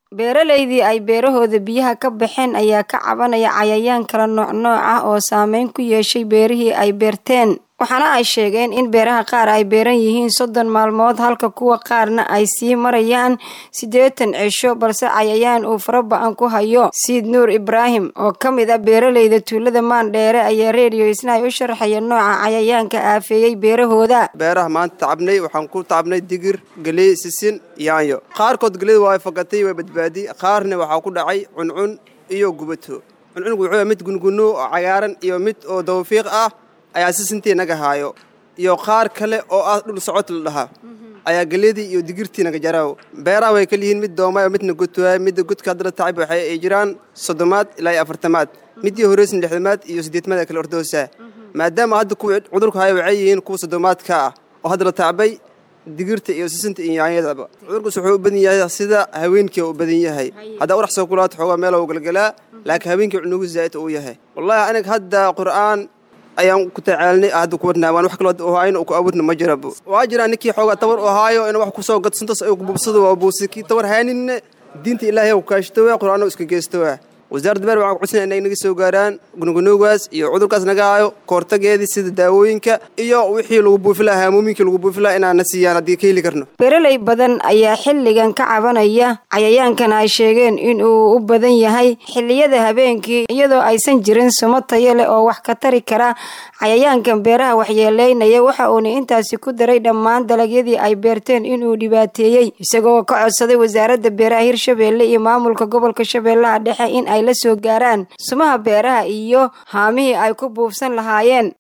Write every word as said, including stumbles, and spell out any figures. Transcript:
beeraleydii ay beerahooda biyaha ka baxeen ayaa ka cabanaya cayayaan kala nooc nooc ah oo saameyn ku yeeshay beerihii ay beerteen. waxaana ay sheegeen in beeraha qaar ay beeran yihiin soddon maalmood halka kuwa qaarna ay sii marayaan siddeetan cisho balse cayayaan uu faraba'an ku hayo. Siid Nuur Ibraahim oo ka mid ah beeraleyda tuulada Maandheere ayaa Radio Isnaa u sharxaya nooca cayayaanka aafeeyay beerahooda. beeraha maanta tacabnay waxaan ku tacabnay digir, galey, sisin, yaanyo. qaarkood galeyda waa fakatay way badbaadi, qaarna waxaa ku dhacay cuncun iyo gubato. cuncunku wuxuu mid gunguno oo cagaaran iyo mid oo dawfiiq ah ayaa sisintii naga haayo iyo qaar kale oo ah dhul socod la dhaha ayaa galeedii iyo digirtii naga jaraaw. beeraha way kala yihiin mid doomay midna gudtooy mid gudka hadda tacab waxay ay jiraan soddomaad ilaa afartamaad midii horeysay lixdamaad iyo siddeedmaad kala ordoosa maadaama hadda ku cudurku hayo waxay yihiin kuwa soddomaadka ah oo hadda la tacbay digirta iyo sisinta iyo yaanyada. cudurku wuxuu u badan yahay sida haweenkii u badan yahay hadda warax soo kulaad xooga meel oo galgalaa laakiin haweenkii cunugu zaid uu yahay. wallahi aniga hadda qur'aan ayaan ku tacaalnay aad ku wadnaa waan wax kale oo hayno ku awoodna ma jirabo. waa jiraan ninkii xooga tabar oo haayo in wax ku soo gadsanto ay ku bubsado waa buusiki tabar haanin diinta ilaahay oo kaashto qur'aan oo iska geesto. wasaaradda beer waxaa ku codsan inay naga soo gaaraan gungunugaas iyo cudurkaas naga haayo koortageedii sida daawooyinka iyo wixii lagu buufi lahaa haamooyinkii lagu buufi lahaa inaan siiyaan haddii ka heli karno. beeraley badan ayaa xilligan ka cabanaya cayayaankan ay sheegeen in uu u badan yahay xilliyada habeenkii iyadoo aysan jirin sumo tayo leh oo wax ka tari kara cayayaankan beeraha waxyeeleynaya. waxa uuna intaasi ku daray dhammaan dalagyadii ay beerteen inuu dhibaateeyey isagoo ka codsaday wasaaradda beeraha Hirshabelle iyo maamulka gobolka Shabeellaha Dhexe in ay la soo gaaraan sumaha beeraha iyo haamihii ay ku buufsan lahaayeen.